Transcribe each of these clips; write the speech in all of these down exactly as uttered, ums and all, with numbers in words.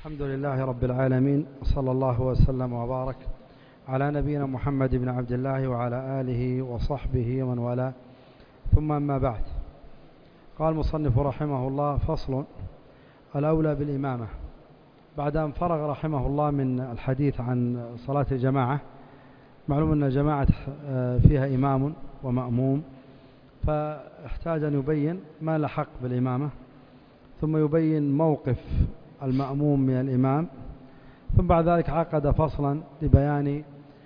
الحمد لله رب العالمين، وصلى الله وسلم وبارك على نبينا محمد بن عبد الله وعلى آله وصحبه ومن والاه، ثم أما بعد. قال المصنف رحمه الله: فصل: الأولى بالإمامة. بعد أن فرغ رحمه الله من الحديث عن صلاة الجماعة، معلوم أن الجماعة فيها إمام ومأموم، فاحتاج أن يبين ما لحق بالإمامة، ثم يبين موقف المأموم من الإمام، ثم بعد ذلك عقد فصلا لبيان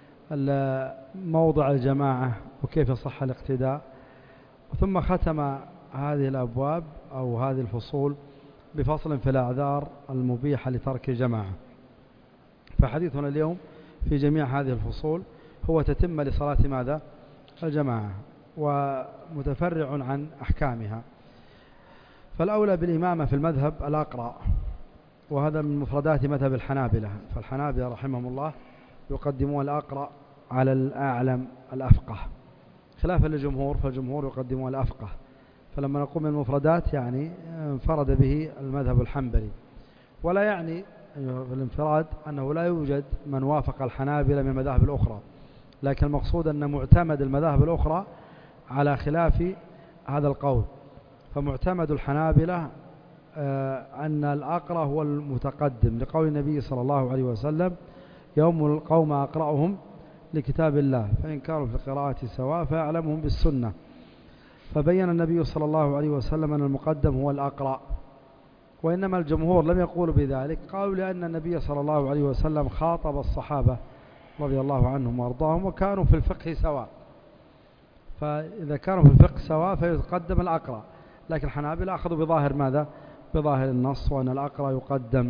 موضع الجماعة وكيف يصح الاقتداء، ثم ختم هذه الأبواب أو هذه الفصول بفصل في الأعذار المبيحة لترك الجماعة. فحديثنا اليوم في جميع هذه الفصول هو تتم لصلاة ماذا؟ الجماعة، ومتفرع عن أحكامها. فالأولى بالإمامة في المذهب الأقرأ، وهذا من مفردات مذهب الحنابلة. فالحنابلة رحمهم الله يقدمون الأقرأ على الأعلم الأفقه، خلافا للجمهور، فالجمهور يقدمون الأفقه. فلما نقول من المفردات يعني انفرد به المذهب الحنبلي، ولا يعني في الانفراد أنه لا يوجد من وافق الحنابلة من المذاهب الأخرى، لكن المقصود أن معتمد المذاهب الأخرى على خلاف هذا القول. فمعتمد الحنابلة أن الأقرأ هو المتقدم، لقول النبي صلى الله عليه وسلم: يوم القوم أقرأهم لكتاب الله، فإن كانوا في القراءة سواء فأعلمهم بالسنة. فبين النبي صلى الله عليه وسلم أن المقدم هو الأقرأ، وإنما الجمهور لم يقولوا بذلك، قالوا لأن النبي صلى الله عليه وسلم خاطب الصحابة رضي الله عنهم وارضاهم وكانوا في الفقه سواء، فإذا كانوا في الفقه سواء فيتقدم الأقرأ. لكن الحنابلة أخذوا بظاهر ماذا؟ بظاهر النص، وأن الأقرأ يقدم.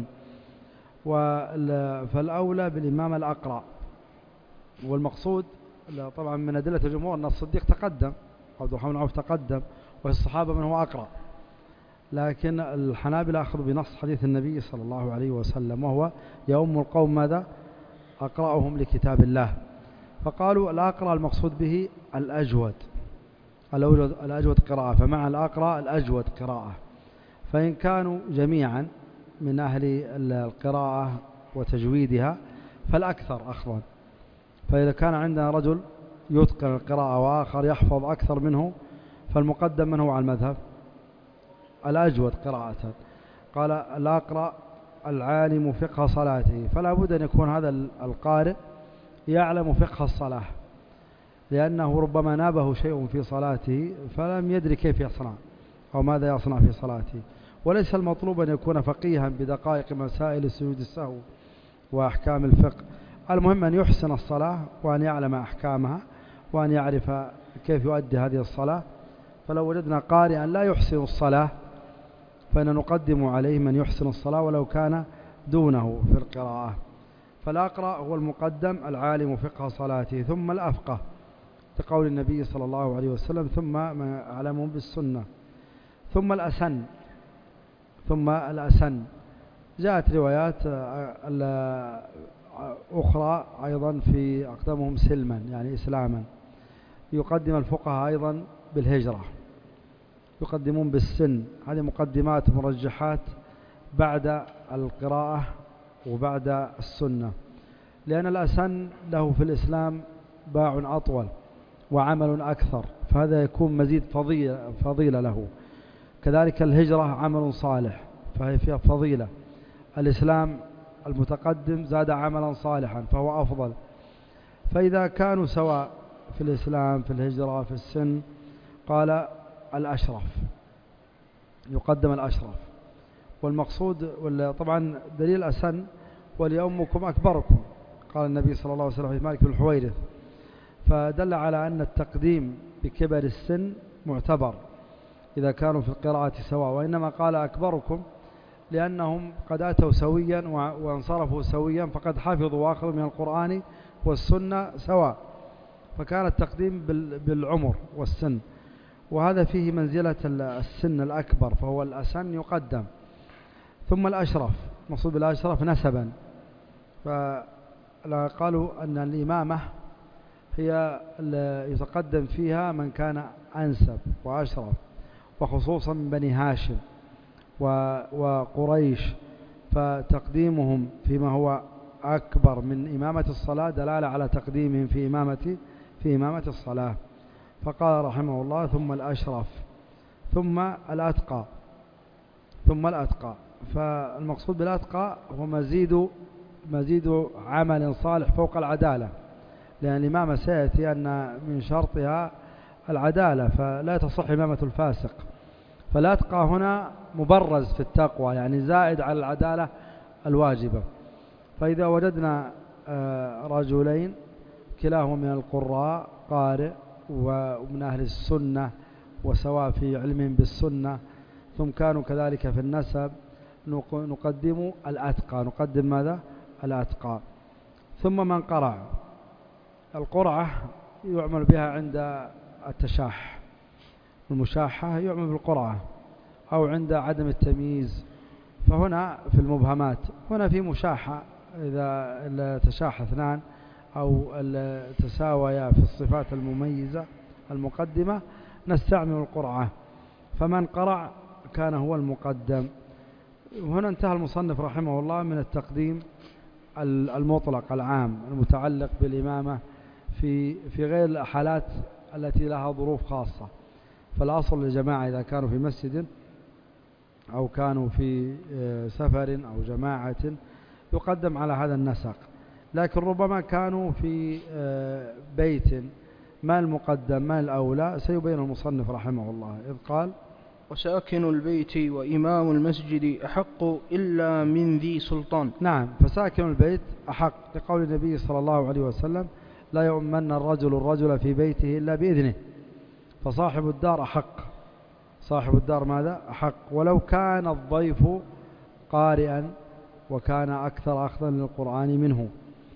فالأولى بالإمام الأقرأ، والمقصود طبعا من أدلة الجمهور أن الصديق تقدم، عبد الرحمن بن عوف تقدم، والصحابة من هو أقرأ. لكن الحنابلة أخذوا بنص حديث النبي صلى الله عليه وسلم، وهو يوم القوم ماذا؟ أقرأهم لكتاب الله. فقالوا الأقرأ المقصود به الأجود، الأجود قراءة، فمع الأقرأ الأجود قراءة. فإن كانوا جميعا من أهل القراءة وتجويدها فالأكثر أخذا. فإذا كان عندنا رجل يتقن القراءة وآخر يحفظ أكثر منه، فالمقدم من هو على المذهب؟ الأجود قراءة. قال الأقرأ العالم فقه صلاته، فلا بد أن يكون هذا القارئ يعلم فقه الصلاة، لأنه ربما نابه شيء في صلاته فلم يدري كيف يصنع أو ماذا يصنع في صلاته. وليس المطلوب أن يكون فقيها بدقائق مسائل سجود السهو وأحكام الفقه، المهم أن يحسن الصلاة وأن يعلم أحكامها وأن يعرف كيف يؤدي هذه الصلاة. فلو وجدنا قارئا لا يحسن الصلاة فإن نقدم عليه من يحسن الصلاة ولو كان دونه في القراءة. فالأقرأ هو المقدم العالم فقه صلاته، ثم الأفقه لقول النبي صلى الله عليه وسلم: ثم ما أعلمهم بالسنة، ثم الأسن. ثم الأسن جاءت روايات أخرى أيضا في أقدمهم سلما يعني إسلاما. يقدم الفقهاء أيضا بالهجرة، يقدمون بالسن. هذه مقدمات مرجحات بعد القراءة وبعد السنة، لأن الأسن له في الإسلام باع أطول وعمل أكثر، فهذا يكون مزيد فضيلة, فضيلة له. كذلك الهجرة عمل صالح فهي فيها فضيلة. الإسلام المتقدم زاد عملا صالحا فهو أفضل. فإذا كانوا سواء في الإسلام في الهجرة في السن، قال الأشرف، يقدم الأشرف. والمقصود طبعا دليل أسن: وليؤمكم أكبركم، قال النبي صلى الله عليه وسلم في مالك بن الحويرث، فدل على أن التقديم بكبر السن معتبر إذا كانوا في القراءة سواء. وإنما قال أكبركم لأنهم قد أتوا سويا وانصرفوا سويا، فقد حفظوا وأخذوا من القرآن والسنة سواء، فكان التقديم بالعمر والسن، وهذا فيه منزلة السن الأكبر، فهو الأسن يقدم. ثم الأشرف، مقصود بالأشرف نسبا، فقالوا أن الإمامة هي يتقدم فيها من كان أنسب وأشرف، وخصوصا من بني هاشم وقريش، فتقديمهم فيما هو أكبر من إمامة الصلاة دلالة على تقديمهم في إمامة في إمامة الصلاة. فقال رحمه الله ثم الأشرف ثم الأتقى ثم الأتقى. فالمقصود بالأتقى هو مزيد مزيد عمل صالح فوق العدالة، لأن الإمامة سيأتي أن من شرطها العدالة، فلا تصح إمامة الفاسق. فالأتقى هنا مبرز في التقوى، يعني زائد على العدالة الواجبة. فإذا وجدنا رجلين كلاهما من القراء قارئ ومن أهل السنة وسواء في علمهم بالسنة، ثم كانوا كذلك في النسب، نقدم الأتقى. نقدم ماذا؟ الأتقى. ثم من قرع. القرعة يعمل بها عند التشاح، المشاحة يعمل بالقرعة، أو عند عدم التمييز. فهنا في المبهمات هنا في مشاحة، إذا تشاح اثنان أو تساويا في الصفات المميزة المقدمة نستعمل القرعة. فمن قرع كان هو المقدم. وهنا انتهى المصنف رحمه الله من التقديم المطلق العام المتعلق بالإمامة في في غير الحالات التي لها ظروف خاصة. فالأصل للجماعة إذا كانوا في مسجد أو كانوا في سفر أو جماعة يقدم على هذا النسق. لكن ربما كانوا في بيت، ما المقدم ما الأولى سيبين المصنف رحمه الله، إذ قال وساكن البيت وإمام المسجد أحق إلا من ذي سلطان. نعم، فساكن البيت أحق لقول النبي صلى الله عليه وسلم لا يؤمن الرجل الرجل في بيته إلا بإذنه. فصاحب الدار أحق، صاحب الدار ماذا؟ أحق، ولو كان الضيف قارئا وكان أكثر أخذا للقرآن منه.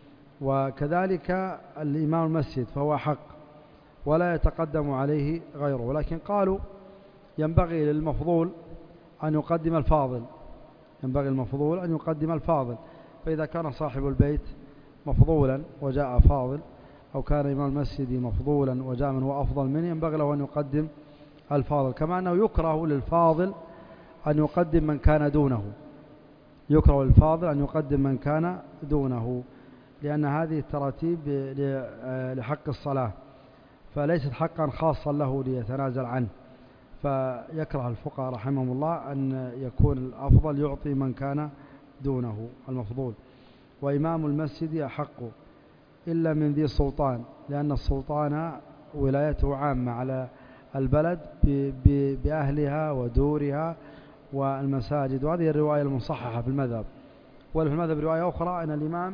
وكذلك الإمام المسجد فهو حق ولا يتقدم عليه غيره. ولكن قالوا ينبغي للمفضول أن يقدم الفاضل، ينبغي المفضول أن يقدم الفاضل. فإذا كان صاحب البيت مفضولا وجاء فاضل، أو كان إمام المسجد مفضولا وجاء من هو أفضل منه، ينبغي له أن يقدم الفاضل. كما أنه يكره للفاضل أن يقدم من كان دونه، يكره للفاضل أن يقدم من كان دونه، لأن هذه التراتيب لحق الصلاة، فليست حقا خاصا له ليتنازل عنه. فيكره الفقهاء رحمهم الله أن يكون الأفضل يعطي من كان دونه المفضول. وإمام المسجد أحق إلا من ذي سلطان، لأن السلطان ولايته عامة على البلد بأهلها ودورها والمساجد. وهذه الرواية المصححة في المذهب. وفي المذهب رواية أخرى أن الإمام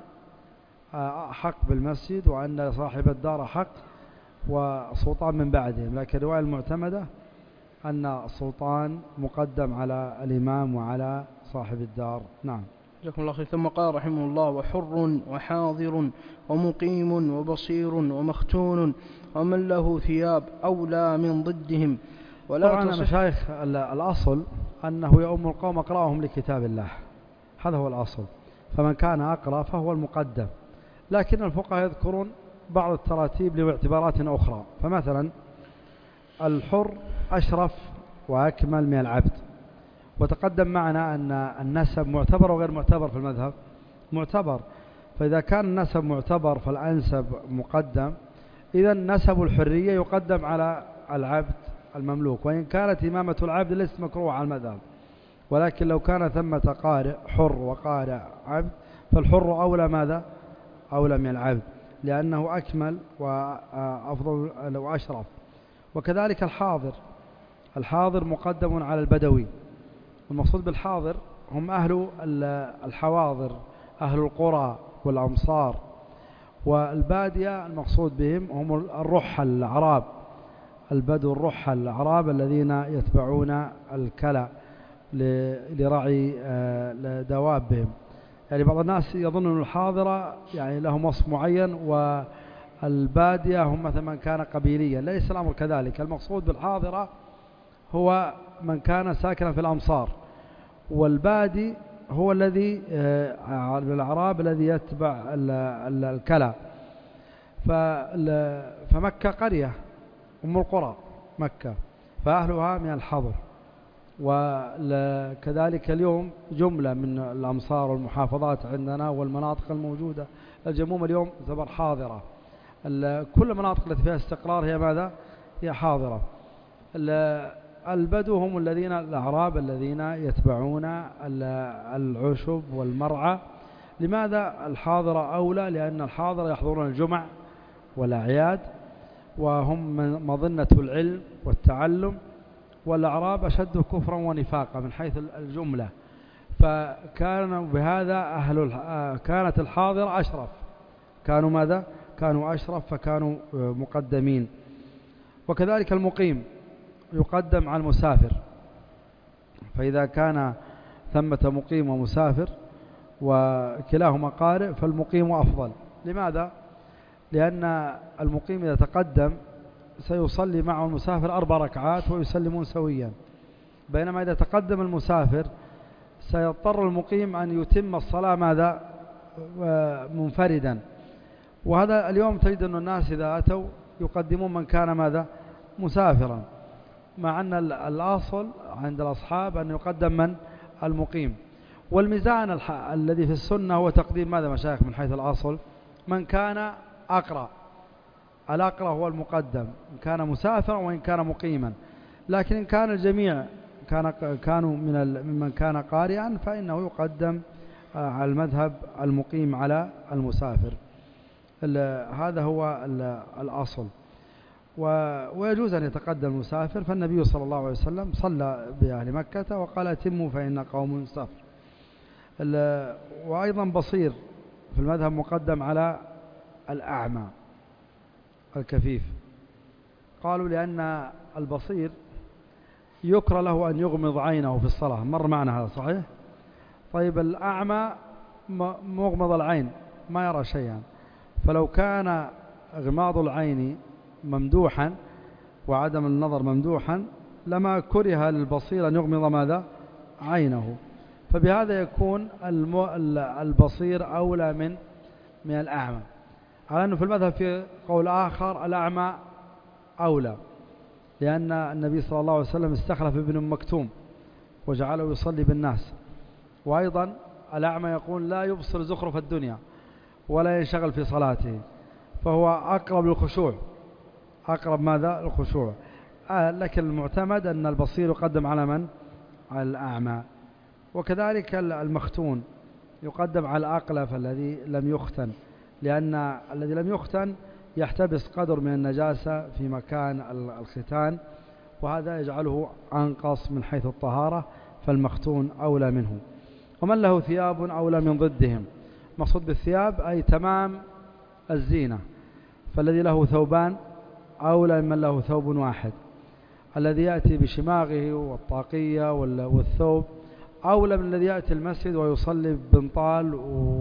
حق بالمسجد وأن صاحب الدار حق وسلطان من بعدهم. لكن الرواية المعتمدة أن السلطان مقدم على الإمام وعلى صاحب الدار. نعم. جزاكم الله خير. ثم قال رحمه الله وحر وحاضر ومقيم وبصير ومختون ومن له ثياب أولى من ضدهم. ولا طبعا مشايخ الأصل أنه يؤم القوم أقرأهم لكتاب الله، هذا هو الأصل. فمن كان أقرأ فهو المقدم. لكن الفقهاء يذكرون بعض التراتيب لاعتبارات أخرى. فمثلا الحر أشرف وأكمل من العبد. وتقدم معنا أن النسب معتبر وغير معتبر في المذهب، معتبر. فإذا كان النسب معتبر فالأنسب مقدم، إذا نسب الحرية يقدم على العبد المملوك، وإن كانت إمامة العبد ليست مكروهة على المذهب. ولكن لو كان ثمة قارئ حر وقارئ عبد فالحر أولى ماذا؟ أولى من العبد، لأنه أكمل وأفضل وأشرف. وكذلك الحاضر، الحاضر مقدم على البدوي. المقصود بالحاضر هم أهل الحواضر، أهل القرى والأمصار. والبادية المقصود بهم هم الرحل الأعراب، البدو الرحل الأعراب الذين يتبعون الكلى لرعي دوابهم. يعني بعض الناس يظن أن الحاضرة يعني لهم وصف معين، والبادية هم مثلا من كان قبيليا. ليس الأمر كذلك. المقصود بالحاضرة هو من كان ساكنا في الأمصار، والبادي هو الذي الأعراب الذي يتبع الكلى. فمكة قرية أم القرى مكة، فأهلها من الحضر وكذلك اليوم جملة من الأمصار والمحافظات عندنا والمناطق الموجودة الجموم اليوم تعتبر حاضرة. كل المناطق التي فيها استقرار هي ماذا؟ هي حاضرة. البدو هم الذين الأعراب الذين يتبعون العشب والمرعى. لماذا الحاضرة أولى؟ لأن الحاضرة يحضرون الجمع والأعياد وهم مظنة العلم والتعلم، والأعراب أشد كفرا ونفاقا من حيث الجملة، فكانوا بهذا أهل كانت الحاضرة أشرف، كانوا ماذا؟ كانوا أشرف فكانوا مقدمين. وكذلك المقيم يقدم على المسافر، فإذا كان ثمة مقيم ومسافر وكلاهما قارئ فالمقيم أفضل. لماذا؟ لأن المقيم إذا تقدم سيصلي معه المسافر أربع ركعات ويسلمون سويا، بينما إذا تقدم المسافر سيضطر المقيم أن يتم الصلاة ماذا؟ منفردا. وهذا اليوم تجد أن الناس إذا أتوا يقدمون من كان ماذا؟ مسافرا، مع أن الأصل عند الأصحاب أن يقدم من؟ المقيم. والميزان الذي في السنة هو تقديم ماذا مشايخ من حيث الأصل؟ من كان أقرأ، الأقرأ هو المقدم إن كان مسافرا وإن كان مقيما. لكن إن كان الجميع كان كانوا من ممن كان قارئا فإنه يقدم على المذهب المقيم على المسافر. هذا هو الأصل. ويجوز أن يتقدم المسافر، فالنبي صلى الله عليه وسلم صلى بأهل مكة وقال اتموا فإن قوم سافر. وأيضا بصير في المذهب مقدم على الأعمى الكفيف، قالوا لأن البصير يكره له أن يغمض عينه في الصلاة، مر معنا هذا صحيح؟ طيب الأعمى مغمض العين ما يرى شيئا، فلو كان غماض العين ممدوحا وعدم النظر ممدوحا لما كره للبصير أن يغمض ماذا؟ عينه. فبهذا يكون البصير أولى من من الأعمى، على أنه في المذهب في قول آخر الأعمى أولى، لأن النبي صلى الله عليه وسلم استخلف ابن مكتوم وجعله يصلي بالناس. وأيضا الأعمى يقول لا يبصر زخرف الدنيا ولا ينشغل في صلاته، فهو أقرب للخشوع، أقرب ماذا؟ الخشوع. آه لكن المعتمد أن البصير يقدم على من؟ على الأعمى. وكذلك المختون يقدم على الأقلف الذي لم يختن، لأن الذي لم يختن يحتبس قدر من النجاسة في مكان الختان، وهذا يجعله أنقص من حيث الطهارة، فالمختون أولى منه. ومن له ثياب أولى من ضدهم. مقصود بالثياب أي تمام الزينة، فالذي له ثوبان أولى من من له ثوب واحد. الذي يأتي بشماغه والطاقية والثوب أولى من الذي يأتي المسجد ويصلي بنطال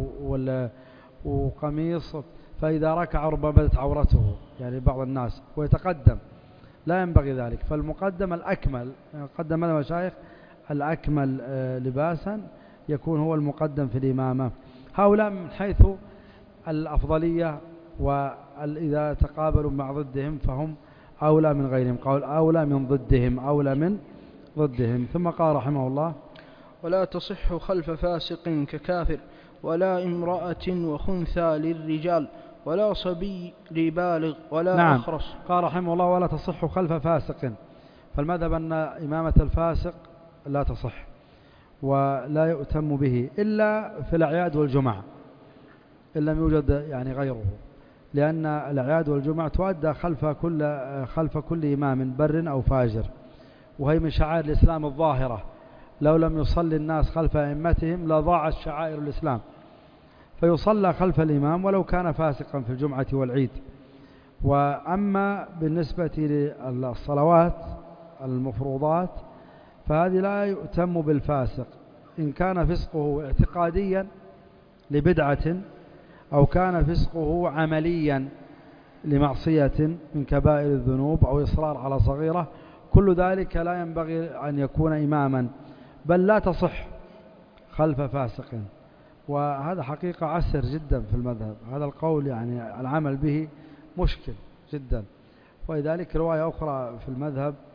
وقميص، فإذا ركع ربما بدت عورته يعني بعض الناس ويتقدم، لا ينبغي ذلك. فالمقدم الأكمل، قدم ماذا مشايخ؟ الأكمل لباسا يكون هو المقدم في الإمامة. هؤلاء من حيث الأفضلية، وإذا تقابلوا مع ضدهم فهم أولى من غيرهم، قال أولى من ضدهم، أولى من ضدهم. ثم قال رحمه الله: ولا تصح خلف فاسق ككافر، ولا امرأة وخنثى للرجال، ولا صبي لبالغ، ولا نعم. أخرس. قال رحمه الله: ولا تصح خلف فاسق. فالمذهب أن إمامة الفاسق لا تصح ولا يؤتم به إلا في الأعياد والجمع، إن لم يوجد يعني غيره، لأن الأعياد والجمع تؤدى خلف كل خلف كل إمام بر أو فاجر، وهي من شعائر الإسلام الظاهرة. لو لم يصلي الناس خلف أئمتهم لضاعت شعائر الإسلام، فيصلى خلف الإمام ولو كان فاسقا في الجمعة والعيد. وأما بالنسبة للصلوات المفروضات فهذه لا يؤتم بالفاسق إن كان فسقه اعتقاديا لبدعة، أو كان فسقه عمليا لمعصية من كبائر الذنوب أو إصرار على صغيرة. كل ذلك لا ينبغي أن يكون إماما، بل لا تصح خلف فاسق. وهذا حقيقة عسر جدا في المذهب، هذا القول يعني العمل به مشكل جدا. ولذلك رواية أخرى في المذهب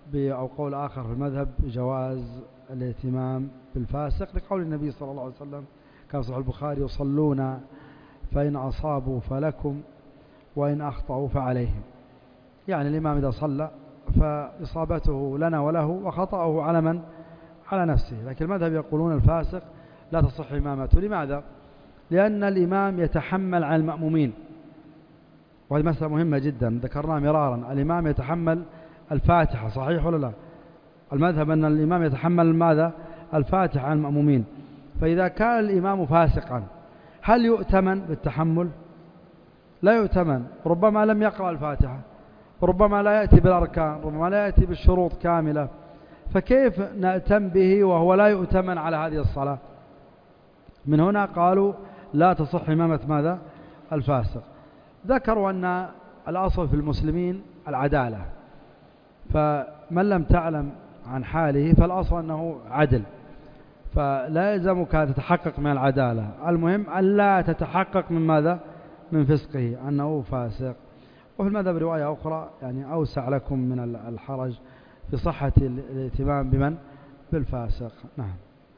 أو قول آخر في المذهب بجواز الائتمام بالفاسق لقول النبي صلى الله عليه وسلم كان صحيح البخاري يصلون فإن أصابوا فلكم وإن أخطأوا فعليهم. يعني الإمام إذا صلى فإصابته لنا وله وخطأه على من؟ على نفسه. لكن المذهب يقولون الفاسق لا تصح إمامته. لماذا؟ لأن الإمام يتحمل على المأمومين، وهذه مسألة مهمة جدا ذكرناها مرارا. الإمام يتحمل الفاتحة، صحيح ولا لا؟ المذهب أن الإمام يتحمل ماذا؟ الفاتحة عن المأمومين. فإذا كان الإمام فاسقا هل يؤتمن بالتحمل؟ لا يؤتمن. ربما لم يقرأ الفاتحة، ربما لا يأتي بالأركان، ربما لا يأتي بالشروط كاملة، فكيف نأتم به وهو لا يؤتمن على هذه الصلاة؟ من هنا قالوا لا تصح إمامة ماذا؟ الفاسق. ذكروا أن الأصل في المسلمين العدالة، فمن لم تعلم عن حاله فالأصل أنه عدل، فلا يلزمك أن تتحقق من العدالة، المهم ألا تتحقق من ماذا؟ من فسقه أنه فاسق. وفي المذهب رواية أخرى يعني أوسع لكم من الحرج في صحة الاهتمام بمن؟ بالفاسق. نعم.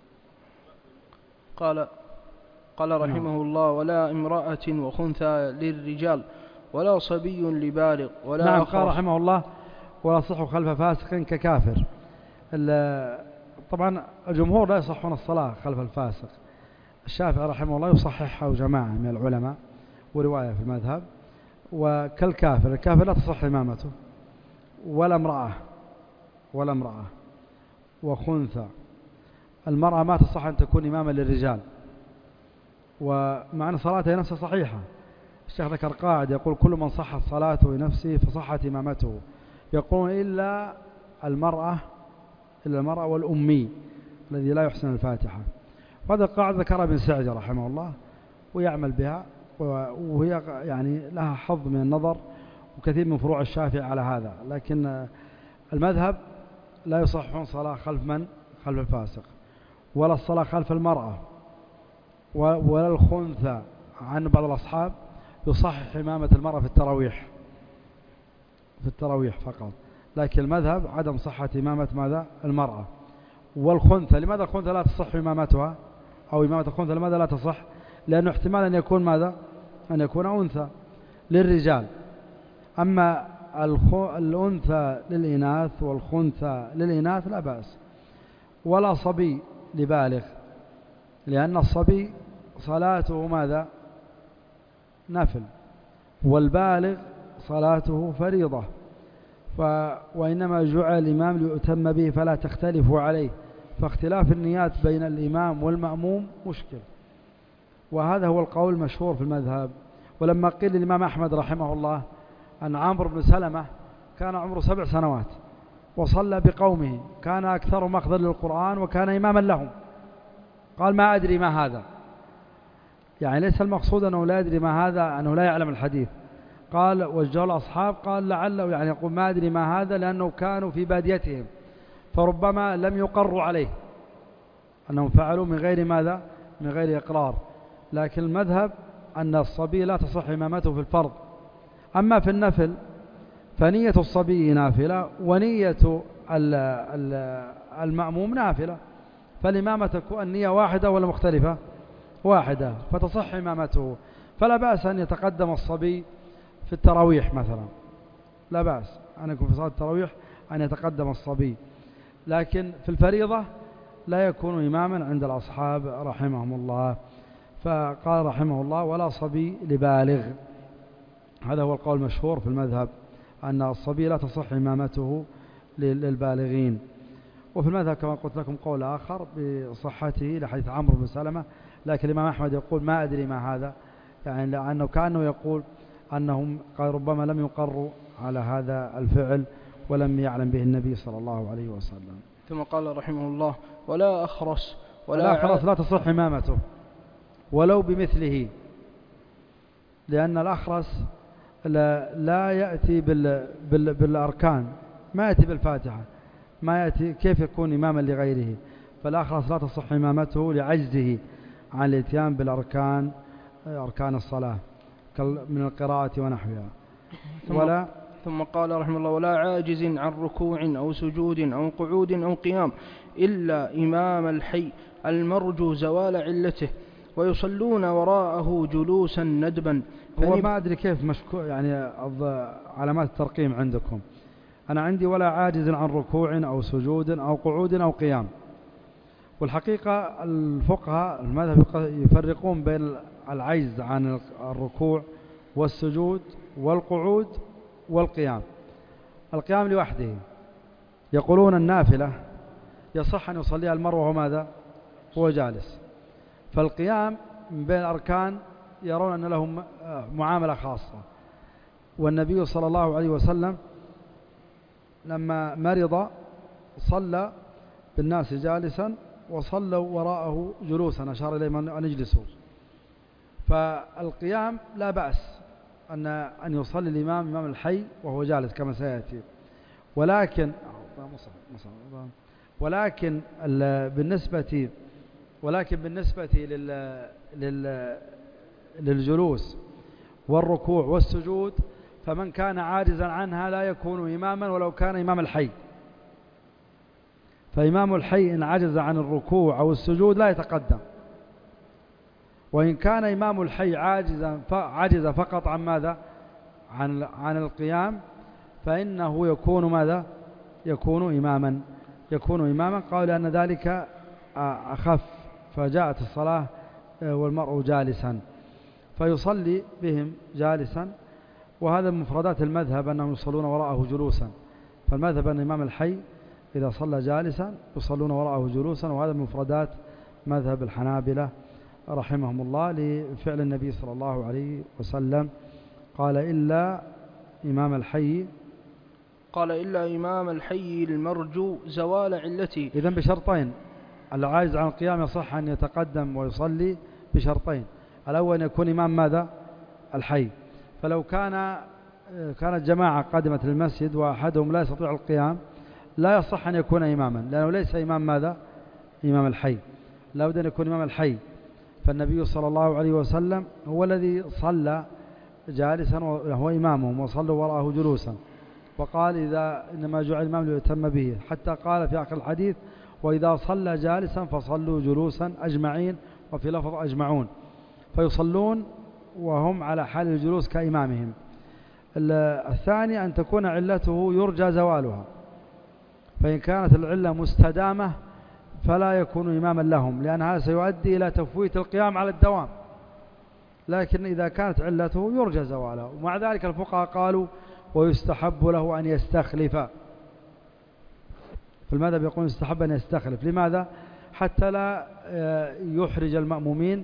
قال قال رحمه الله: ولا امرأة وخنثى للرجال ولا صبي لبالغ ولا نعم. أخرس. قال رحمه الله: ولا صح خلف فاسق ككافر. طبعا الجمهور لا يصحون الصلاة خلف الفاسق. الشافعي رحمه الله يصححه جماعة من العلماء ورواية في المذهب. وكالكافر، الكافر لا تصح إمامته، ولا امرأة ولا امرأة وخنثى. المرأة ما تصح أن تكون إماما للرجال، ومعنى صلاتها نفسها صحيحة. الشيخ ذكر قاعدة يقول: كل من صحت صلاته لنفسه فصحت إمامته. يقولون إلا المرأة إلا المرأة والأمي الذي لا يحسن الفاتحة. وهذا القاعدة ذكرها ابن سعدي رحمه الله ويعمل بها، وهي يعني لها حظ من النظر، وكثير من فروع الشافعي على هذا. لكن المذهب لا يصحون صلاة خلف من؟ خلف الفاسق، ولا الصلاة خلف المرأة ولا الخنثى. عن بعض الأصحاب يصحح إمامة المرأة في التراويح في التراويح فقط، لكن المذهب عدم صحة إمامة ماذا؟ المرأة والخنثى. لماذا الخنثى لا تصح إمامتها أو إمامة الخنثى لماذا لا تصح؟ لأنه احتمال أن يكون ماذا؟ أن يكون أنثى للرجال. أما الأنثى للإناث والخنثى للإناث لا بأس. ولا صبي لبالغ، لأن الصبي صلاته ماذا؟ نفل، والبالغ صلاته فريضة. ف... وإنما جعل الإمام ليؤتم به فلا تختلفوا عليه، فاختلاف النيات بين الإمام والمأموم مشكل، وهذا هو القول المشهور في المذهب. ولما قيل للإمام أحمد رحمه الله أن عمرو بن سلمة كان عمره سبع سنوات وصلى بقومه، كان أكثرهم أخذا للقرآن وكان إماما لهم، قال: ما أدري ما هذا. يعني ليس المقصود أنه لا يدري ما هذا، أنه لا يعلم الحديث. قال وجه الأصحاب قال لعله يعني يقول ما أدري ما هذا لأنه كانوا في باديتهم فربما لم يقروا عليه، أنهم فعلوا من غير ماذا؟ من غير إقرار. لكن المذهب أن الصبي لا تصح إمامته في الفرض. أما في النفل فنية الصبي نافلة ونية المأموم نافلة، فالإمامة تكون النية واحدة ولا مختلفة؟ واحدة، فتصح إمامته. فلا بأس أن يتقدم الصبي في التراويح مثلا، لا بأس أن يكون في صلاة التراويح أن يتقدم الصبي، لكن في الفريضة لا يكون إماما عند الأصحاب رحمهم الله. فقال رحمه الله: ولا صبي لبالغ. هذا هو القول المشهور في المذهب أن الصبي لا تصح إمامته للبالغين. وفي المذهب كما قلت لكم قول آخر بصحته لحديث عمرو بن سلمة، لكن الإمام أحمد يقول ما أدري ما هذا، يعني لأنه كأنه يقول أنهم قال ربما لم يقروا على هذا الفعل ولم يعلم به النبي صلى الله عليه وسلم. ثم قال رحمه الله: ولا أخرس ولا أخرس لا تصح إمامته ولو بمثله، لأن الأخرس لا, لا يأتي بال بال بالأركان، ما يأتي بالفاتحة، ما يأتي، كيف يكون إماما لغيره؟ فالأخرس لا تصح إمامته لعجزه عن الاتيان بالأركان، أركان الصلاة من القراءة ونحوها. ثم, ولا ثم قال رحمه الله: ولا عاجز عن ركوع أو سجود أو قعود أو قيام إلا إمام الحي المرجو زوال علته، ويصلون وراءه جلوسا ندبا. هو ما أدري كيف مشكو يعني علامات الترقيم عندكم. أنا عندي ولا عاجز عن ركوع أو سجود أو قعود أو قيام. والحقيقة الفقهاء المذهب يفرقون بين العجز عن الركوع والسجود والقعود والقيام. القيام لوحده يقولون النافلة يصح أن يصليها المرء وهو ماذا؟ هو جالس. فالقيام من بين الأركان يرون أن له معاملة خاصة. والنبي صلى الله عليه وسلم لما مرض صلى بالناس جالسا وصلوا وراءه جلوسا، أشار إليهم أن يجلسوا. فالقيام لا بأس أن أن يصلي الإمام إمام الحي وهو جالس كما سيأتي. ولكن ولكن بالنسبة ولكن بالنسبة لل لل للجلوس والركوع والسجود فمن كان عاجزا عنها لا يكون إماما ولو كان إمام الحي. فإمام الحي إن عجز عن الركوع أو السجود لا يتقدم. وإن كان إمام الحي عاجزا عجز فقط عن ماذا؟ عن عن القيام فإنه يكون ماذا؟ يكون إماما يكون إماما قال لأن ذلك أخف، فجاءت الصلاة والمرء جالسا فيصلي بهم جالسا. وهذا من مفردات المذهب أنهم يصلون وراءه جلوسا. فالمذهب أن إمام الحي إذا صلى جالسا يصلون وراءه جلوسا، وهذا من مفردات مذهب الحنابلة رحمهم الله لفعل النبي صلى الله عليه وسلم. قال إلا إمام الحي قال إلا إمام الحي المرجو زوال علته. إذن بشرطين: العاجز عن القيام يصح أن يتقدم ويصلي بشرطين. الأول أن يكون إمام ماذا؟ الحي. فلو كان كانت جماعة قادمة للمسجد وأحدهم لا يستطيع القيام لا يصح أن يكون إماما، لأنه ليس إمام ماذا؟ إمام الحي. لا بد أن يكون إمام الحي. فالنبي صلى الله عليه وسلم هو الذي صلى جالسا وهو إمامهم وصلوا وراءه جلوسا، وقال إذا إنما جعل الإمام ليتم به، حتى قال في آخر الحديث: وإذا صلى جالسا فصلوا جلوسا أجمعين، وفي لفظ أجمعون. فيصلون وهم على حال الجلوس كإمامهم. الثاني أن تكون علته يرجى زوالها، فإن كانت العلة مستدامة فلا يكون إماما لهم، لأن هذا سيؤدي إلى تفويت القيام على الدوام. لكن إذا كانت علته يرجى زوالها. ومع ذلك الفقهاء قالوا: ويستحب له أن يستخلف. في المذهب يقول يستحب أن يستخلف. لماذا؟ حتى لا يحرج المأمومين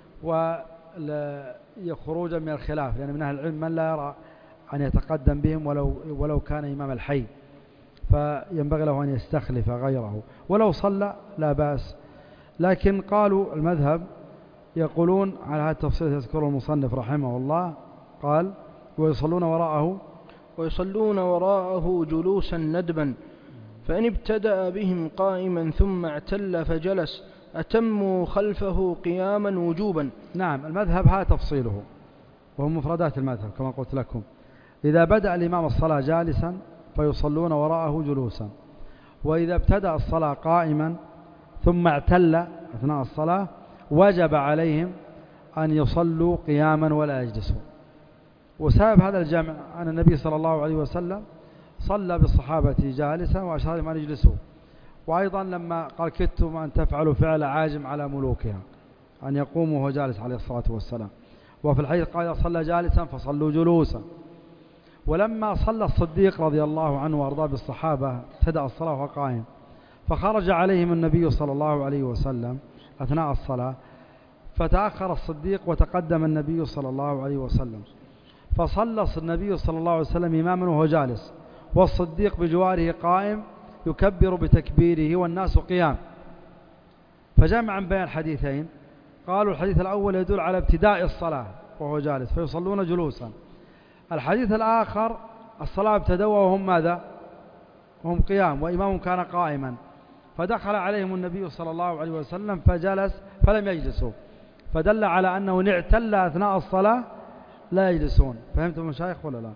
ويخرج من الخلاف، لأن من أهل العلم من لا يرى أن يتقدم بهم ولو, ولو كان إمام الحي، فينبغي له أن يستخلف غيره. ولو صلى لا بأس. لكن قالوا المذهب يقولون على هذا التفصيل يذكره المصنف رحمه الله، قال: ويصلون وراءه ويصلون وراءه جلوسا ندبا، فإن ابتدأ بهم قائما ثم اعتل فجلس أتموا خلفه قياما وجوبا. نعم، المذهب هذا تفصيله وهو مفردات المذهب كما قلت لكم. إذا بدأ الإمام الصلاة جالسا فيصلون وراءه جلوسا، وإذا ابتدأ الصلاة قائما ثم اعتل أثناء الصلاة وجب عليهم أن يصلوا قياما ولا يجلسوا. وسبب هذا الجمع أن النبي صلى الله عليه وسلم صلى بالصحابة جالسا وأشار لهم أن يجلسوا. وأيضا لما قال: كدتم أن تفعلوا فعل عاجم على ملوكها، أن يقوموا وهو جالس عليه الصلاة والسلام. وفي الحديث قال: صلى جالسا فصلوا جلوسا. ولما صلى الصديق رضي الله عنه وأرضاه بالصحابة ابتدأ الصلاة وهو قائم، فخرج عليهم النبي صلى الله عليه وسلم أثناء الصلاة، فتأخر الصديق وتقدم النبي صلى الله عليه وسلم، فصلى النبي صلى الله عليه وسلم إماما وهو جالس، والصديق بجواره قائم يكبر بتكبيره والناس قيام. فجمعا بين الحديثين قالوا: الحديث الأول يدل على ابتداء الصلاة وهو جالس فيصلون جلوسا. الحديث الآخر الصلاة ابتدوا وهم ماذا؟ وهم قيام، وإمامهم كان قائما، فدخل عليهم النبي صلى الله عليه وسلم فجلس فلم يجلسوا، فدل على أنه اعتل أثناء الصلاة لا يجلسون. فهمتم مشايخ ولا لا؟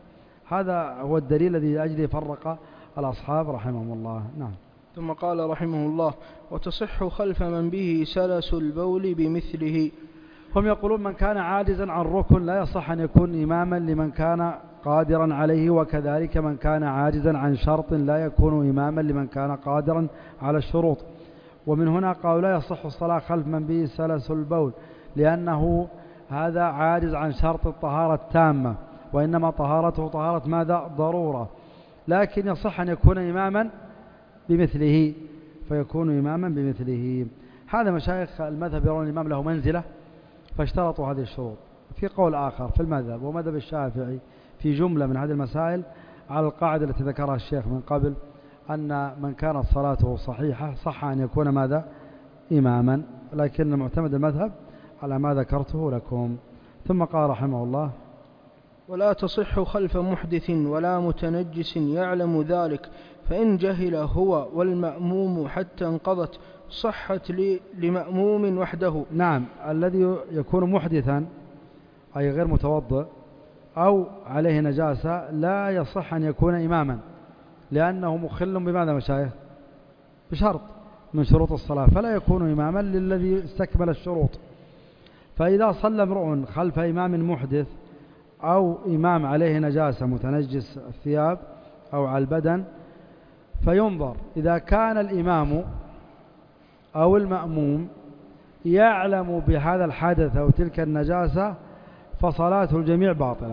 هذا هو الدليل الذي لأجله فرق الأصحاب رحمهم الله. نعم. ثم قال رحمه الله: وتصح خلف من به سلس البول بمثله. هم يقولون من كان عاجزا عن ركن لا يصح أن يكون إماما لمن كان قادرا عليه، وكذلك من كان عاجزا عن شرط لا يكون إماما لمن كان قادرا على الشروط. ومن هنا قالوا لا يصح الصلاة خلف من به سلس البول، لأنه هذا عاجز عن شرط الطهارة التامة، وإنما طهارته طهارة ماذا؟ ضرورة. لكن يصح أن يكون إماما بمثله، فيكون إماما بمثله. هذا مشايخ المذهب يرون الإمام له منزلة فاشترطوا هذه الشروط. في قول آخر في المذهب ومذهب الشافعي في جملة من هذه المسائل على القاعدة التي ذكرها الشيخ من قبل، أن من كانت صلاته صحيحة صح أن يكون ماذا؟ إماما. لكن معتمد المذهب على ما ذكرته لكم. ثم قال رحمه الله: ولا تصح خلف محدث ولا متنجس يعلم ذلك، فإن جهل هو والمأموم حتى انقضت صحت لمأموم وحده. نعم، الذي يكون محدثا أي غير متوضئ أو عليه نجاسة لا يصح أن يكون إماما، لأنه مخل بماذا مشايخ؟ بشرط من شروط الصلاة، فلا يكون إماما للذي استكمل الشروط. فإذا صلى امرؤ خلف إمام محدث أو إمام عليه نجاسة متنجس الثياب أو على البدن، فينظر إذا كان الإمام أو المأموم يعلم بهذا الحدث أو تلك النجاسة فصلاته الجميع باطلة.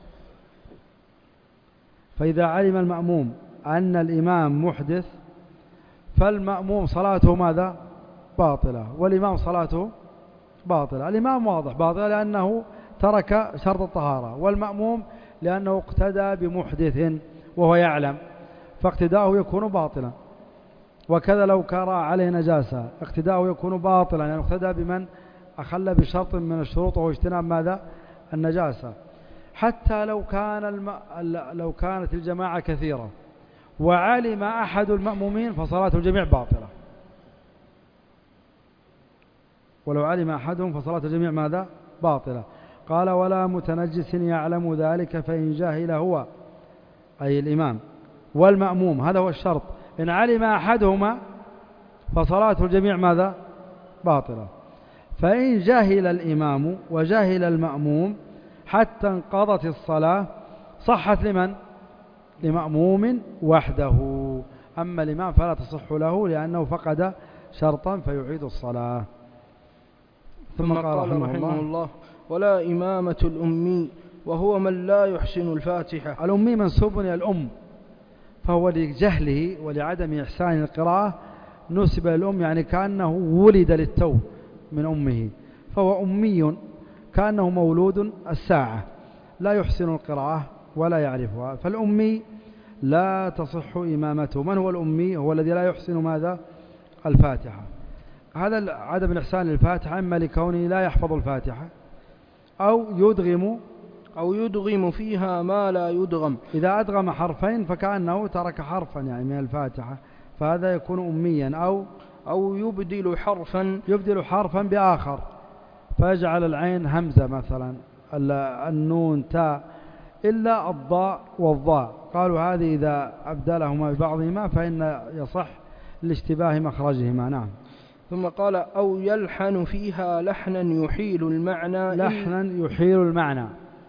فإذا علم المأموم أن الإمام محدث فالمأموم صلاته ماذا؟ باطلة، والإمام صلاته باطلة. الإمام واضح باطلة لأنه ترك شرط الطهارة، والمأموم لأنه اقتدى بمحدث وهو يعلم فاقتداؤه يكون باطلا. وكذا لو كان عليه نجاسة اقتداؤه يكون باطلا لأنه يعني اقتدى بمن أخل بشرط من الشروط وهو اجتناب ماذا؟ النجاسة. حتى لو كان الم... لو كانت الجماعة كثيرة وعلم أحد المأمومين فصلاة الجميع باطلة، ولو علم أحدهم فصلاة الجميع ماذا؟ باطلة. قال: ولا متنجس يعلم ذلك، فإن جاهل هو أي الإمام والمأموم، هذا هو الشرط، إن علم أحدهما فصلاة الجميع ماذا؟ باطلة. فإن جاهل الإمام وجاهل المأموم حتى انقضت الصلاة صحت لمن؟ لمأموم وحده. أما الإمام فلا تصح له لأنه فقد شرطا فيعيد الصلاة. ثم قال رحمه, رحمه الله, الله: ولا إمامة الأمي وهو من لا يحسن الفاتحة. الأمي منسوب إلى الأم، فهو لجهله ولعدم إحسان القراءة نسب الأم، يعني كأنه ولد للتو من أمه، فهو أمي كأنه مولود الساعة لا يحسن القراءة ولا يعرفها، فالأمي لا تصح إمامته. من هو الأمي؟ هو الذي لا يحسن ماذا؟ الفاتحة. هذا عدم الإحسان للفاتحة إما لكونه لا يحفظ الفاتحة أو يدغم أو يدغم فيها ما لا يدغم. إذا أدغم حرفين فكأنه ترك حرفا يعني من الفاتحة، فهذا يكون أميا. أو أو يبدل حرفا يبدل حرفا بآخر، فيجعل العين همزة مثلا، النون تاء، إلا الضاء والضاء. قالوا هذه إذا أبدلهما ببعضهما فإن يصح لاشتباه مخرجهما. نعم. ثم قال: أو يلحن فيها لحنا يحيل المعنى. لحنا يحيل المعنى،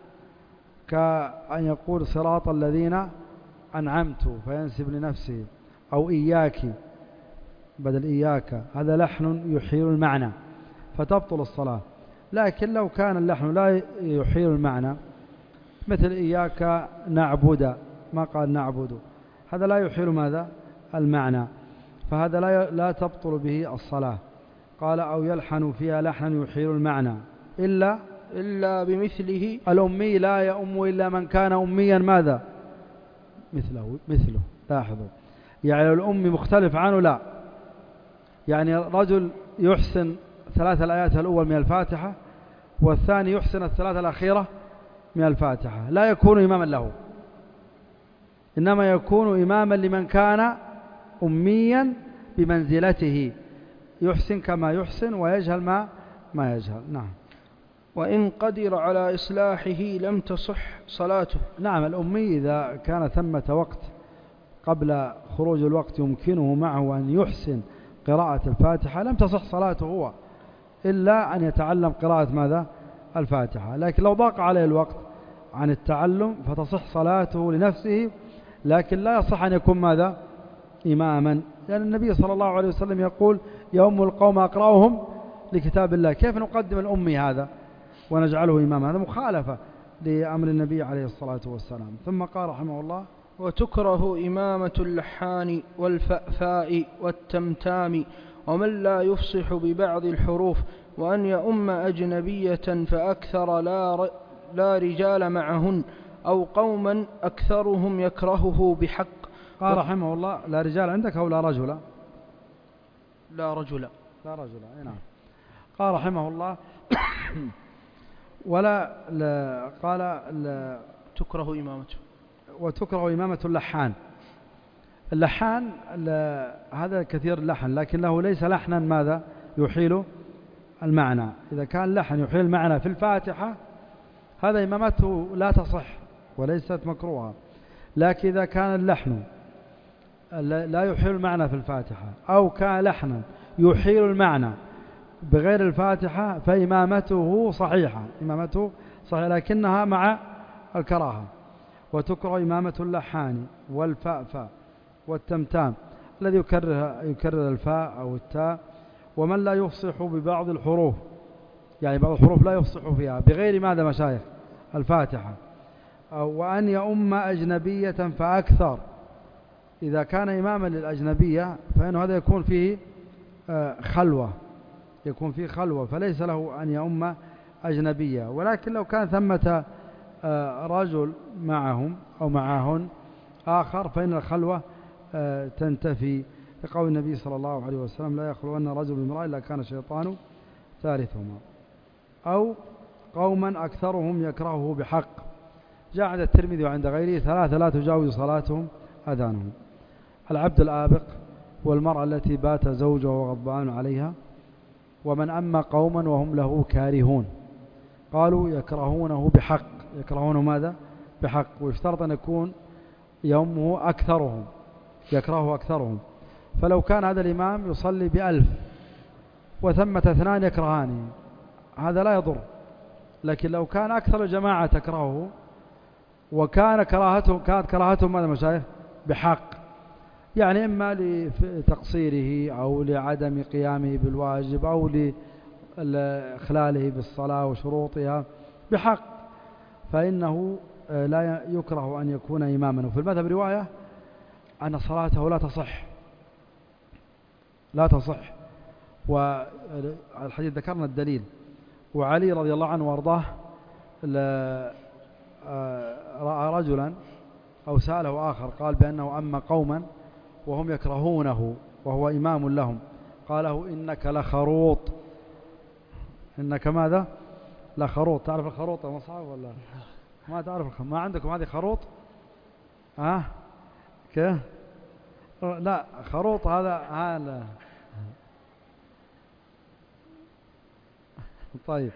كأن يقول صراط الذين أنعمت فينسب لنفسه، أو إياك بدل إياك، هذا لحن يحيل المعنى فتبطل الصلاة. لكن لو كان اللحن لا يحيل المعنى مثل إياك نعبد، ما قال نعبد، هذا لا يحيل ماذا؟ المعنى، فهذا لا لا تبطل به الصلاة. قال: أو يلحن فيها لحنا يحيل المعنى إلا إلا بمثله. الأمي لا يؤم إلا من كان أميا ماذا؟ مثله مثله. لاحظوا، يعني الأمي مختلف عنه لا، يعني رجل يحسن ثلاث الآيات الأول من الفاتحة والثاني يحسن الثلاث الأخيرة من الفاتحة، لا يكون إماما له، إنما يكون إماما لمن كان أميا بمنزلته، يحسن كما يحسن ويجهل ما ما يجهل. نعم. وإن قدر على إصلاحه لم تصح صلاته. نعم، الأمي إذا كان ثمة وقت قبل خروج الوقت يمكنه معه أن يحسن قراءة الفاتحة لم تصح صلاته هو إلا أن يتعلم قراءة ماذا؟ الفاتحة. لكن لو ضاق عليه الوقت عن التعلم فتصح صلاته لنفسه، لكن لا يصح أن يكون ماذا؟ إماما، لأن النبي صلى الله عليه وسلم يقول يوم القوم أقرأهم لكتاب الله. كيف نقدم الأمي هذا ونجعله إماما؟ هذا مخالفة لأمر النبي عليه الصلاة والسلام. ثم قال رحمه الله: وتكره إمامة اللحان والفأفاء والتمتام ومن لا يفصح ببعض الحروف، وأن يؤم أجنبية فأكثر لا, لا رجال معهن أو قوما أكثرهم يكرهه بحق. قال رحمه الله: لا رجال عندك أو لا رجل؟ لا رجل. لا رجل، نعم. قال رحمه الله: ولا لا قال لا تكره إمامته. وتكره إمامة اللحان. اللحان هذا كثير اللحن، لكن له ليس لحنا ماذا يحيل المعنى. إذا كان لحن يحيل المعنى في الفاتحة هذا إمامته لا تصح وليست مكروهة. لكن إذا كان اللحن لا يحيل المعنى في الفاتحة أو كان لحنا يحيل المعنى بغير الفاتحة فإمامته صحيحة، إمامته صحيحة لكنها مع الكراهة. وتكره إمامة اللحان والفأفاء والتمتام الذي يكرر, يكرر الفاء أو التاء، ومن لا يفصح ببعض الحروف، يعني بعض الحروف لا يفصح فيها بغير ماذا مشايخ؟ الفاتحة. وأن يؤم أجنبية فأكثر. إذا كان إماما للأجنبية فإنه هذا يكون فيه خلوة، يكون فيه خلوة، فليس له أن يؤم أجنبية. ولكن لو كان ثمة رجل معهم أو معهن آخر فإن الخلوة تنتفي، لقول النبي صلى الله عليه وسلم: لا يخلون رجل بامرأة إلا كان الشيطان ثالثهما. أو قوما أكثرهم يكرهه بحق. جاء عند الترمذي وعند غيره: ثلاثة لا تجاوز صلاتهم أذانهم: العبد الآبق، والمرأة التي بات زوجه غضبان عليها، ومن أما قوما وهم له كارهون. قالوا يكرهونه بحق. يكرهونه ماذا؟ بحق. ويفترض أن يكون يومه أكثرهم، يكرهه أكثرهم. فلو كان هذا الإمام يصلي بألف وثمة اثنان يكرهانه هذا لا يضر. لكن لو كان أكثر الجماعة تكرهه وكان كراهته كانت كراهتهم ماذا مشايخ؟ بحق، يعني إما لتقصيره أو لعدم قيامه بالواجب أو لإخلاله بالصلاة وشروطها بحق، فإنه لا يكره أن يكون إماما. وفي المذهب رواية أن صلاته لا تصح، لا تصح. والحديث ذكرنا الدليل. وعلي رضي الله عنه وارضاه رأى رجلا أو سأله آخر قال بأنه أما قوما وهم يكرهونه وهو إمام لهم، قاله: إنك لخروط. إنك ماذا؟ لخروط. تعرف الخروط يا مصعب ولا ما تعرف؟ ما عندكم هذه خروط؟ ها؟ كيف؟ لا، خروط هذا هذا طيب.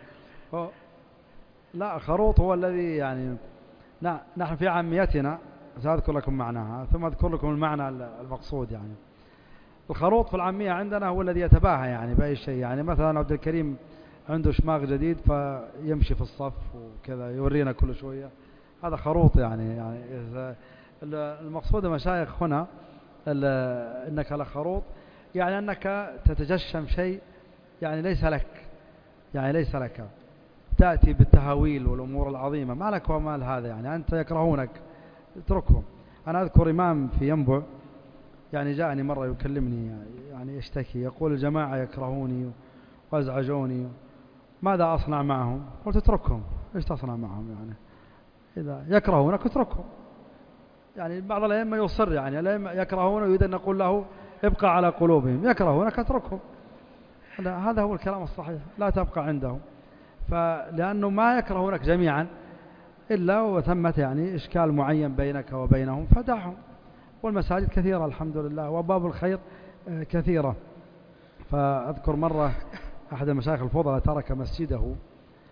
لا، خروط هو الذي يعني نحن في عاميتنا سأذكر لكم معناها ثم أذكر لكم المعنى المقصود. يعني الخروط في العامية عندنا هو الذي يتباهى يعني بأي شيء. يعني مثلا عبد الكريم عنده شماغ جديد فيمشي في الصف وكذا يورينا كل شوية، هذا خروط. يعني يعني المقصود مشايخ هنا إنك لخروط، يعني أنك تتجشم شيء يعني ليس لك، يعني ليس لك، تأتي بالتهاويل والأمور العظيمة، ما لك ومال هذا. يعني أنت يكرهونك، اتركهم. أنا أذكر إمام في ينبع يعني جاءني مرة يكلمني يعني يشتكي، يقول: الجماعة يكرهوني وازعجوني، ماذا أصنع معهم؟ قلت: اتركهم. إيش تصنع معهم؟ يعني إذا يكرهونك اتركهم. يعني بعض الأئمة يصر، يعني الأئمة يكرهون ويريد أن نقول له ابقى على قلوبهم، يكرهونك اتركهم. هذا هو الكلام الصحيح، لا تبقى عندهم، فلأنه ما يكرهونك جميعا إلا وثمة يعني إشكال معين بينك وبينهم فدعهم. والمساجد كثيرة الحمد لله وباب الخير كثيرة. فأذكر مرة أحد المشايخ الفضلاء ترك مسجده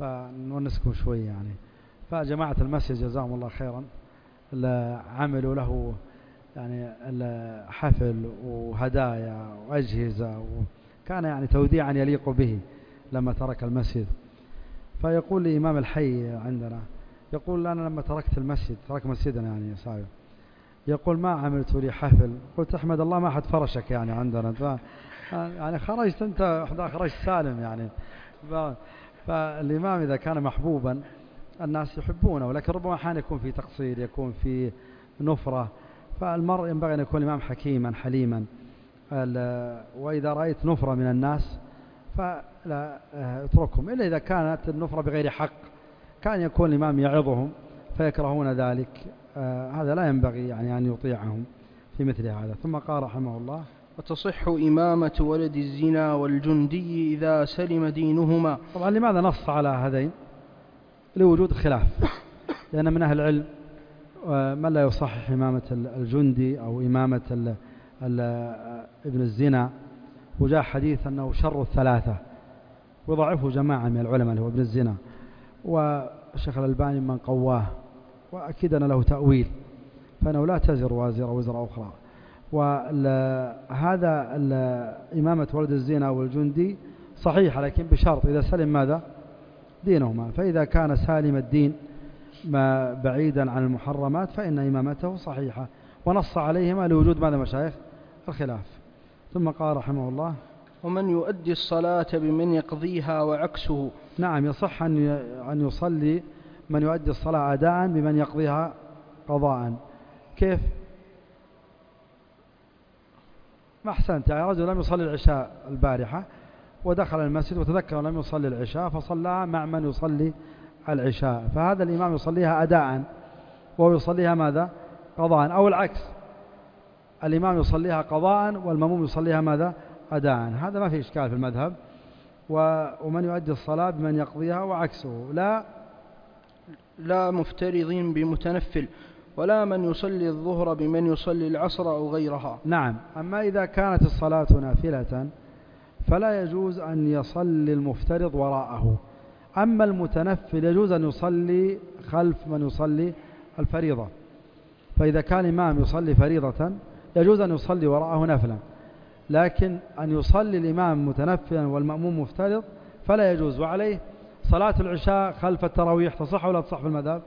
فنونسكم شوي يعني. فجماعة المسجد جزاهم الله خيرا عملوا له يعني حفل وهدايا وأجهزة، وكان يعني توديعا يليق به لما ترك المسجد. فيقول لي إمام الحي عندنا، يقول أنا لما تركت المسجد، ترك مسجدنا يعني صاحب، يقول ما عملت لي حفل. قلت أحمد الله ما حد فرشك يعني عندنا، يعني خرجت أنت خرجت سالم يعني. فالإمام إذا كان محبوبا الناس يحبونه، ولكن ربما أحيانا يكون في تقصير، يكون في نفرة. فالمرء ينبغي أن يكون إمام حكيما حليما. وإذا رأيت نفرة من الناس فلا اتركهم، إلا إذا كانت النفرة بغير حق، كان يكون الإمام يعظهم فيكرهون ذلك، آه هذا لا ينبغي يعني أن يطيعهم في مثل هذا. ثم قال رحمه الله: وتصح إمامة ولد الزنا والجندي إذا سلم دينهما. طبعا لماذا نص على هذين؟ لوجود خلاف، لأن من أهل العلم من لا يصحح إمامة الجندي أو إمامة ال ال ابن الزنا، وجاء حديث أنه شر الثلاثة، وضعفه جماعة من العلماء اللي هو ابن الزنا، والشيخ الألباني من قواه، وأكيد أن له تأويل، فأنه لا تزر وازرة وزر أخرى. وهذا إمامة ولد الزنا والجندي صحيحة، لكن بشرط إذا سلم ماذا؟ دينهما. فإذا كان سالم الدين ما بعيدا عن المحرمات فإن إمامته صحيحة، ونص عليهما لوجود ماذا مشايخ؟ الخلاف. ثم قال رحمه الله: ومن يؤدي الصلاة بمن يقضيها وعكسه. نعم، يصح أن يصلي من يؤدي الصلاة أداء بمن يقضيها قضاء. كيف؟ ما أحسنت، يعني رجل لم يصلي العشاء البارحة ودخل المسجد وتذكر لم يصلي العشاء فصلى مع من يصلي العشاء، فهذا الإمام يصليها أداء وهو يصليها ماذا؟ قضاء. أو العكس، الإمام يصليها قضاء والمأموم يصليها ماذا؟ أداء. هذا ما في إشكال في المذهب. ومن يؤدي الصلاة بمن يقضيها وعكسه. لا لا مفترض بمتنفل، ولا من يصلي الظهر بمن يصلي العصر أو غيرها. نعم. أما إذا كانت الصلاة نافلة فلا يجوز أن يصلي المفترض وراءه. أما المتنفل يجوز أن يصلي خلف من يصلي الفريضة. فإذا كان إمام يصلي فريضة يجوز أن يصلي وراءه نفلا، لكن أن يصلي الإمام متنفلا والمأموم مفترض فلا يجوز. وعليه صلاة العشاء خلف التراويح تصح ولا تصح في المذهب؟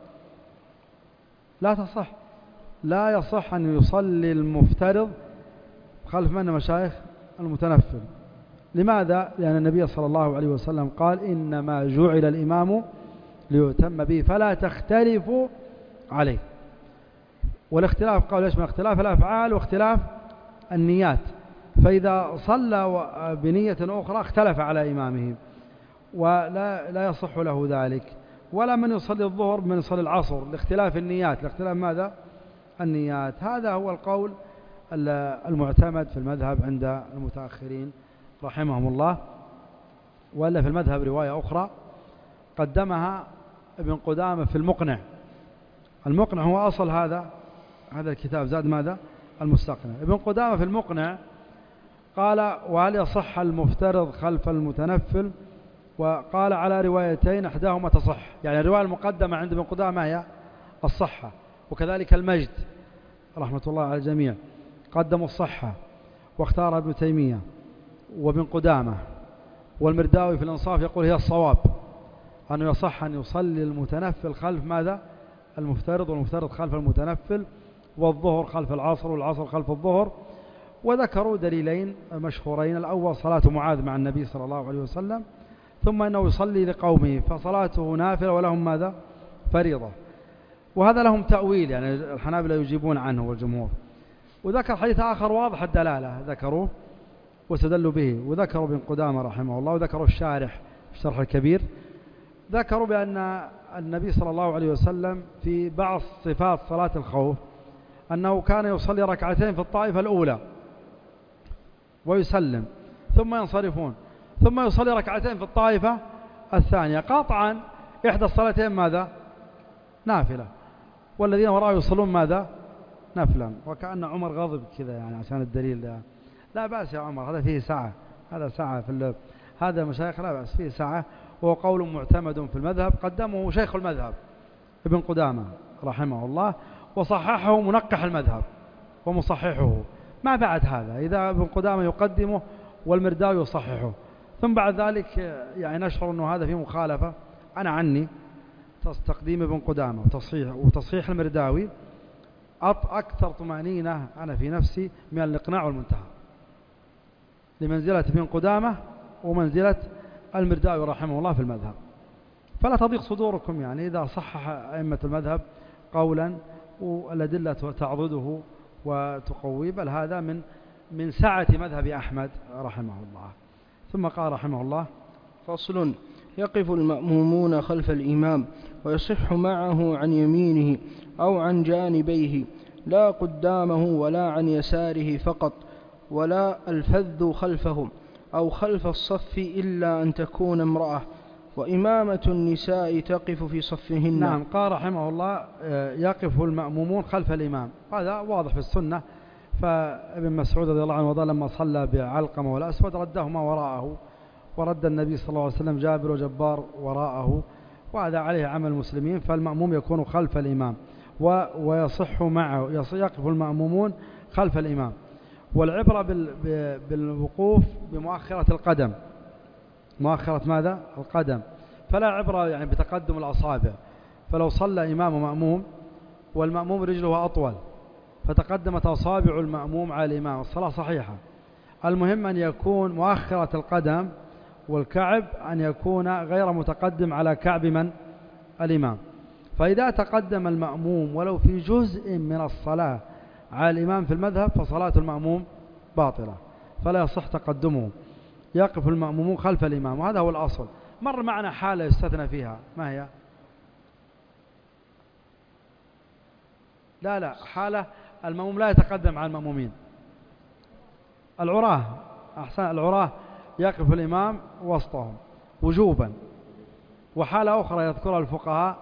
لا تصح. لا يصح أن يصلي المفترض خلف من مشايخ المتنفل. لماذا؟ لأن النبي صلى الله عليه وسلم قال: إنما جعل الإمام ليؤتم به فلا تختلفوا عليه. والاختلاف قال ليش؟ من اختلاف الأفعال واختلاف النيات. فإذا صلى بنية أخرى اختلف على إمامه ولا لا يصح له ذلك. ولا من يصلي الظهر من يصلي العصر لاختلاف النيات، لاختلاف ماذا؟ النيات. هذا هو القول المعتمد في المذهب عند المتأخرين رحمهم الله. ولا في المذهب رواية أخرى قدمها ابن قدامة في المقنع. المقنع هو أصل هذا هذا الكتاب، زاد ماذا؟ المستقنع. ابن قدامة في المقنع قال: وهل يصح المفترض خلف المتنفل؟ وقال على روايتين احداهما تصح. يعني الرواية المقدمة عند ابن قدامة هي الصحة، وكذلك المجد رحمة الله على الجميع قدموا الصحة، واختار ابن تيمية وابن قدامة. والمرداوي في الإنصاف يقول هي الصواب، أنه يصح أن يصلي المتنفل خلف ماذا؟ المفترض، والمفترض خلف المتنفل، والظهر خلف العصر، والعصر خلف الظهر. وذكروا دليلين مشهورين: الأول صلاة معاذ مع النبي صلى الله عليه وسلم، ثم أنه يصلي لقومه فصلاته نافلة ولهم ماذا؟ فريضة. وهذا لهم تأويل، يعني الحنابلة يجيبون عنه والجمهور. وذكر حديث آخر واضح الدلالة ذكروه واستدلوا به، وذكروا ابن قدامة رحمه الله، وذكروا الشارح في الشرح الكبير، ذكروا بأن النبي صلى الله عليه وسلم في بعض صفات صلاة الخوف أنه كان يصلي ركعتين في الطائفة الأولى ويسلم ثم ينصرفون، ثم يصلي ركعتين في الطائفة الثانية. قطعا إحدى الصلاتين ماذا؟ نافلة، والذين وراءه يصلون ماذا؟ نفلا. وكأن عمر غضب كذا يعني عشان الدليل ده. لا بأس يا عمر، هذا فيه سعة، هذا سعة في اللب. هذا مشايخ لا بأس فيه سعة، وهو قول معتمد في المذهب قدمه شيخ المذهب ابن قدامة رحمه الله، وصححه منقح المذهب ومصححه. ما بعد هذا إذا ابن قدامة يقدمه والمرداوي يصححه، ثم بعد ذلك يعني نشعر أنه هذا في مخالفة. أنا عني تقديم ابن قدامة وتصحيح, وتصحيح المرداوي أكثر طمأنينة أنا في نفسي من الإقناع والمنتهى، لمنزلة ابن قدامة ومنزلة المرداوي رحمه الله في المذهب. فلا تضيق صدوركم يعني إذا صحح أئمة المذهب قولا والأدلة تعضده وتقوي، بل هذا من من سعة مذهب أحمد رحمه الله. ثم قال رحمه الله: فصل: يقف المأمومون خلف الإمام ويصح معه عن يمينه أو عن جانبيه، لا قدامه ولا عن يساره فقط، ولا الفذ خلفهم أو خلف الصف إلا أن تكون امرأة، وإمامة النساء تقف في صفهن. نعم، قال رحمه الله: يقف المأمومون خلف الإمام. هذا واضح في السنة، فابن مسعود رضي الله عنه وضع لما صلى بعلقمة والأسود ردهما وراءه، ورد النبي صلى الله عليه وسلم جابر وجبار وراءه، وهذا عليه عمل المسلمين. فالمأموم يكون خلف الإمام ويصح معه، يقف المأمومون خلف الإمام. والعبرة بالوقوف بمؤخرة القدم، مؤخرة ماذا؟ القدم. فلا عبرة يعني بتقدم الأصابع. فلو صلى إمام ومأموم والمأموم رجله أطول فتقدمت أصابع المأموم على الإمام، الصلاة صحيحة. المهم أن يكون مؤخرة القدم والكعب أن يكون غير متقدم على كعب من؟ الإمام. فإذا تقدم المأموم ولو في جزء من الصلاة على الإمام في المذهب فصلاة المأموم باطلة، فلا يصح تقدمه. يقف المأمومون خلف الإمام، وهذا هو الأصل. مر معنا حالة يستثنى فيها، ما هي؟ لا لا حالة المأموم لا يتقدم على المأمومين. العراه، أحسن، العراه يقف الإمام وسطهم وجوبا. وحالة أخرى يذكرها الفقهاء: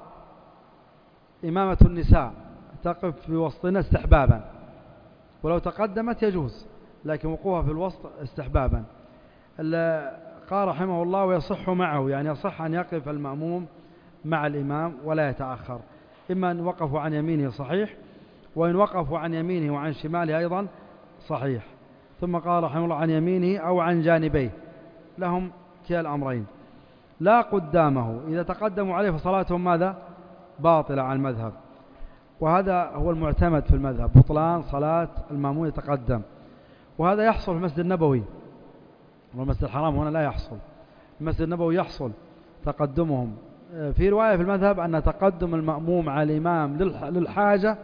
إمامة النساء تقف في وسطنا استحبابا، ولو تقدمت يجوز، لكن وقوفها في الوسط استحبابا. قال رحمه الله: ويصح معه، يعني يصح أن يقف المأموم مع الإمام ولا يتأخر. إما أن وقفوا عن يمينه صحيح، وإن وقفوا عن يمينه وعن شماله أيضا صحيح. ثم قال رحمه الله: عن يمينه أو عن جانبيه، لهم كلا الأمرين. لا قدامه، إذا تقدموا عليه فصلاتهم ماذا؟ باطلة على المذهب، وهذا هو المعتمد في المذهب، بطلان صلاة المأموم يتقدم. وهذا يحصل في المسجد النبوي، والمسجد الحرام هنا لا يحصل. المسجد النبوي يحصل تقدمهم. في رواية في المذهب أن تقدم المأموم على الإمام للحاجة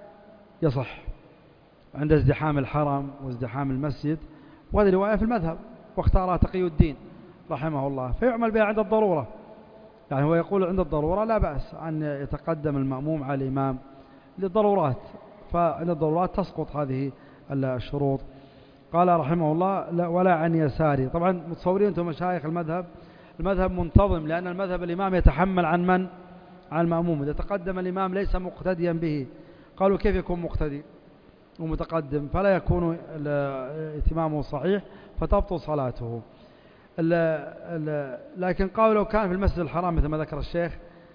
يصح عند ازدحام الحرم وازدحام المسجد، وهذه رواية في المذهب واختارها تقي الدين رحمه الله، فيعمل بها عند الضرورة. يعني هو يقول عند الضرورة لا بأس أن يتقدم المأموم على الإمام للضرورات، فعند الضرورات تسقط هذه الشروط. قال رحمه الله: ولا عن يساري. طبعا متصورين أنتم مشايخ المذهب، المذهب منتظم، لأن المذهب الإمام يتحمل عن من؟ عن المأموم. إذا تقدم الإمام ليس مقتديا به، قالوا كيف يكون مقتدي ومتقدم؟ فلا يكون اتمامه صحيح فتبطل صلاته. ال ال لكن قالوا لو كان في المسجد الحرام مثل ما ذكر الشيخ،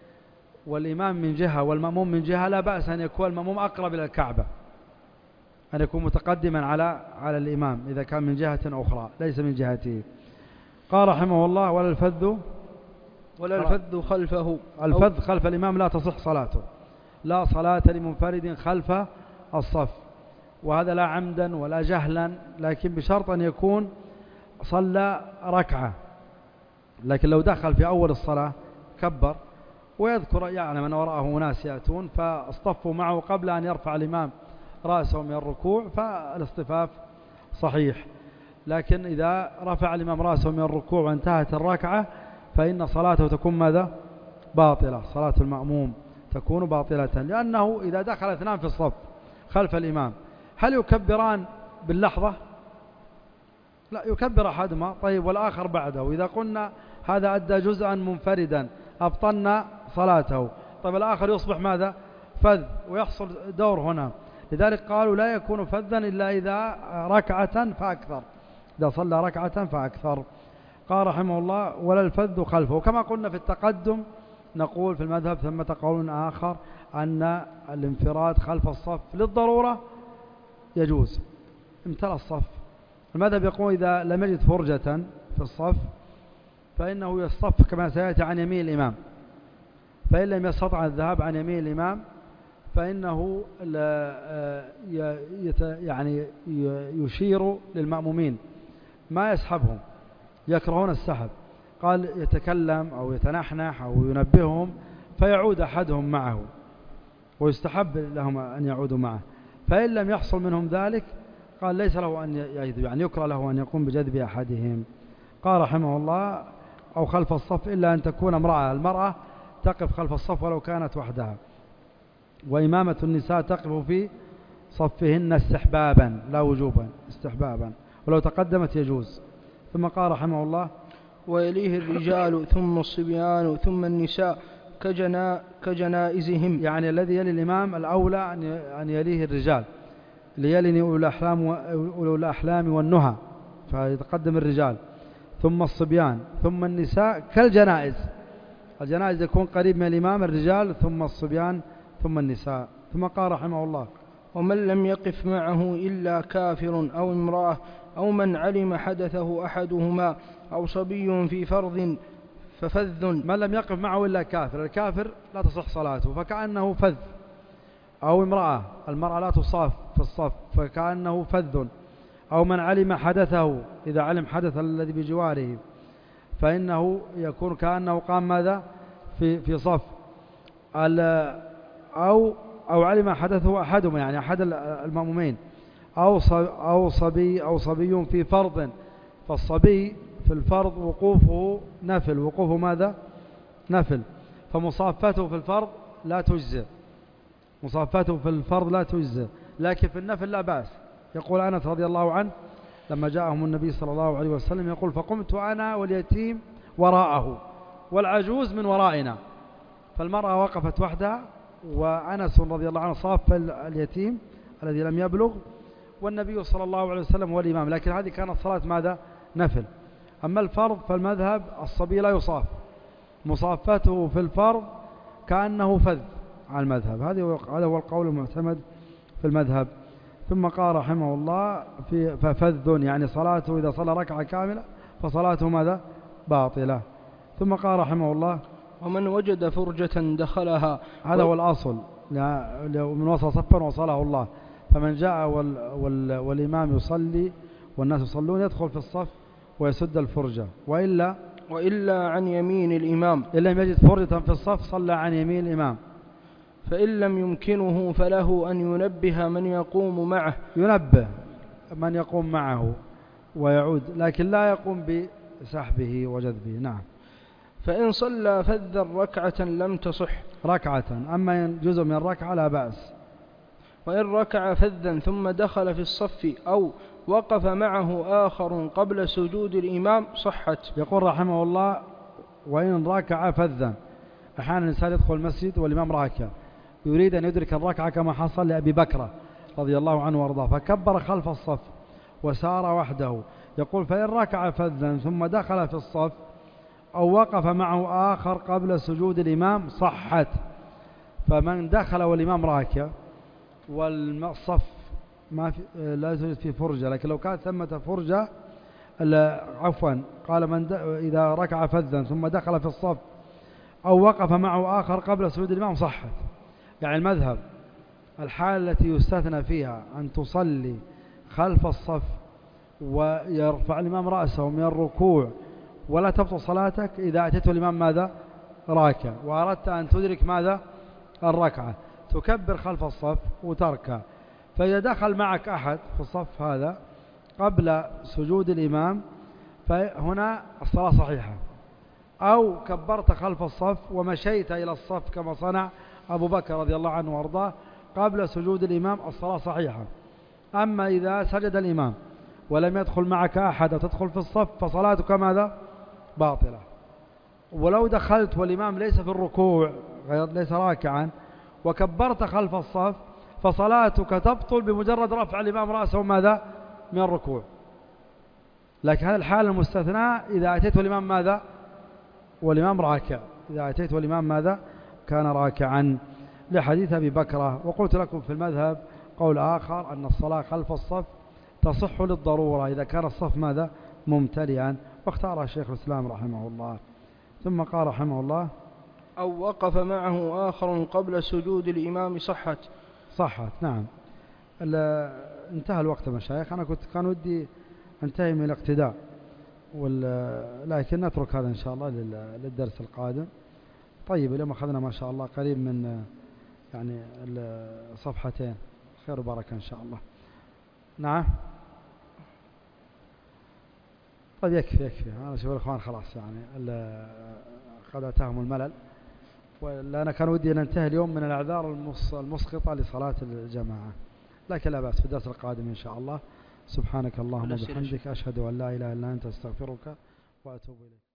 والإمام من جهة والمأموم من جهة، لا بأس أن يكون المأموم أقرب إلى الكعبة، أن يكون متقدما على على الإمام إذا كان من جهة أخرى ليس من جهته. قال رحمه الله: ولا الفذ ولا الفذ خلفه، الفذ خلف الإمام لا تصح صلاته، لا صلاة لمنفرد خلف الصف، وهذا لا عمدا ولا جهلا، لكن بشرط أن يكون صلى ركعة. لكن لو دخل في أول الصلاة كبر ويذكر يعلم أن وراءه ناس يأتون فاصطفوا معه قبل أن يرفع الإمام رأسه من الركوع فالاصطفاف صحيح. لكن إذا رفع الإمام رأسه من الركوع وانتهت الركعة فإن صلاته تكون ماذا؟ باطلة. صلاة المأموم تكون باطلة، لأنه إذا دخل اثنان في الصف خلف الإمام هل يكبران باللحظة؟ لا، يكبر أحدهما طيب والآخر بعده. إذا قلنا هذا أدى جزءا منفردا أبطلنا صلاته، طيب الآخر يصبح ماذا؟ فذ، ويحصل دور هنا. لذلك قالوا لا يكون فذا إلا إذا ركعة فأكثر، إذا صلى ركعة فأكثر. قال رحمه الله ولا الفذ خلفه. وكما قلنا في التقدم نقول في المذهب ثمة قول آخر أن الانفراد خلف الصف للضرورة يجوز، امتلأ الصف. المذهب يقول إذا لم يجد فرجة في الصف فإنه يصف كما سيأتي عن يمين الإمام، فإن لم يستطع الذهاب عن يمين الإمام فإنه يعني يشير للمأمومين ما يسحبهم، يكرهون السحب، قال يتكلم أو يتنحنح أو ينبههم فيعود أحدهم معه، ويستحب لهم أن يعودوا معه. فإن لم يحصل منهم ذلك قال ليس له أن يجذب، يعني يكره له أن يقوم بجذب أحدهم. قال رحمه الله أو خلف الصف إلا أن تكون امرأة، المرأة تقف خلف الصف ولو كانت وحدها، وإمامة النساء تقف في صفهن استحبابا لا وجوبا، استحبابا، ولو تقدمت يجوز. ثم قال رحمه الله ويليه الرجال ثم الصبيان ثم النساء كجنا كجنائزهم، يعني الذي يلي الإمام الأولى أن يليه الرجال، ليلني أولو الأحلام أولو الأحلام والنهى، فيتقدم الرجال، ثم الصبيان ثم النساء كالجنائز، الجنائز يكون قريب من الإمام الرجال ثم الصبيان ثم النساء. ثم قال رحمه الله ومن لم يقف معه إلا كافر أو امرأة أو من علم حدثه أحدهما أو صبي في فرض ففذ. من لم يقف معه إلا كافر، الكافر لا تصح صلاته فكأنه فذ، أو امرأة، المرأة لا تصاف في الصف فكأنه فذ، أو من علم حدثه، إذا علم حدث الذي بجواره فإنه يكون كأنه قام ماذا في في صف، أو أو علم حدثه أحدهما، يعني أحد المأمومين، أو أو صبي أو صبي في فرض، فالصبي في الفرض وقوفه نفل، وقوفه ماذا نفل، فمصافته في الفرض لا تجزئ، مصافته في الفرض لا تجزئ، لكن في النفل لا بأس. يقول أنس رضي الله عنه لما جاءهم النبي صلى الله عليه وسلم يقول فقمت أنا واليتيم وراءه والعجوز من ورائنا، فالمرأة وقفت وحدها وأنس رضي الله عنه صاف اليتيم الذي لم يبلغ، والنبي صلى الله عليه وسلم هو الإمام، لكن هذه كانت صلاة ماذا نفل. أما الفرض فالمذهب الصبي لا يصاف، مصافته في الفرض كأنه فذ على المذهب، هذا هو القول المعتمد في المذهب. ثم قال رحمه الله في ففذ، يعني صلاته إذا صلى ركعة كاملة فصلاته ماذا باطلة. ثم قال رحمه الله ومن وجد فرجة دخلها، هذا هو الأصل، من وصل صفا وصله الله، فمن جاء وال وال والإمام يصلي والناس يصلون يدخل في الصف ويسد الفرجة، وإلا وإلا عن يمين الإمام، إن لم يجد فرجة في الصف صلى عن يمين الإمام. فإن لم يمكنه فله أن ينبه من يقوم معه، ينبه من يقوم معه ويعود، لكن لا يقوم بسحبه وجذبه. نعم. فإن صلى فذا ركعة لم تصح، ركعة، أما جزء من الركعة لا بأس. وإن ركع فذا ثم دخل في الصف أو وقف معه آخر قبل سجود الإمام صحت. يقول رحمه الله وإن ركع فذا، أحيانا الإنسان يدخل المسجد والإمام راكع يريد أن يدرك الركعة كما حصل لأبي بكر رضي الله عنه وارضاه، فكبر خلف الصف وسار وحده. يقول فإن ركع فذا ثم دخل في الصف أو وقف معه آخر قبل سجود الإمام صحت. فمن دخل والإمام راكع والصف ما في لا يوجد فيه فرجة، لكن لو كانت ثمة فرجة عفوا قال من إذا ركع فذا ثم دخل في الصف أو وقف معه آخر قبل سجود الإمام صحت. يعني المذهب الحالة التي يستثنى فيها أن تصلي خلف الصف ويرفع الإمام رأسه من الركوع ولا تبطل صلاتك إذا أتيت الإمام ماذا راكع وأردت أن تدرك ماذا الركعة، تكبر خلف الصف وتركع. فإذا دخل معك أحد في الصف هذا قبل سجود الإمام فهنا الصلاة صحيحة، أو كبرت خلف الصف ومشيت إلى الصف كما صنع أبو بكر رضي الله عنه وارضاه قبل سجود الإمام الصلاة صحيحة. أما إذا سجد الإمام ولم يدخل معك أحد تدخل في الصف فصلاتك ماذا باطلة. ولو دخلت والإمام ليس في الركوع ليس راكعا وكبرت خلف الصف فصلاتك تبطل بمجرد رفع الإمام رأسه ماذا من الركوع. لكن هذا الحال المستثنى إذا أتيت والإمام ماذا؟ والإمام راكع. إذا أتيت والإمام ماذا؟ كان راكعا، لحديث أبي بكرة. وقلت لكم في المذهب قول آخر أن الصلاة خلف الصف تصح للضرورة إذا كان الصف ماذا؟ ممتلئا، واختارها شيخ الإسلام رحمه الله. ثم قال رحمه الله: أو وقف معه آخر قبل سجود الإمام صحت. صحت، نعم. انتهى الوقت مشايخ، أنا كنت كان ودي انتهي من الاقتداء، لكن نترك هذا إن شاء الله للدرس القادم. طيب، اليوم أخذنا ما شاء الله قريب من يعني الصفحتين، خير وبركة إن شاء الله. نعم. طيب يكفي يكفي، أنا أشوف الأخوان خلاص يعني قد أتاهم الملل، ولا أنا كان ودي أن ننتهي اليوم من الأعذار المسقطة لصلاة الجماعة، لكن لا بأس في الدرس القادم إن شاء الله. سبحانك اللهم وبحمدك، أشهد أن لا إله إلا أنت، أستغفرك وأتوب إليك.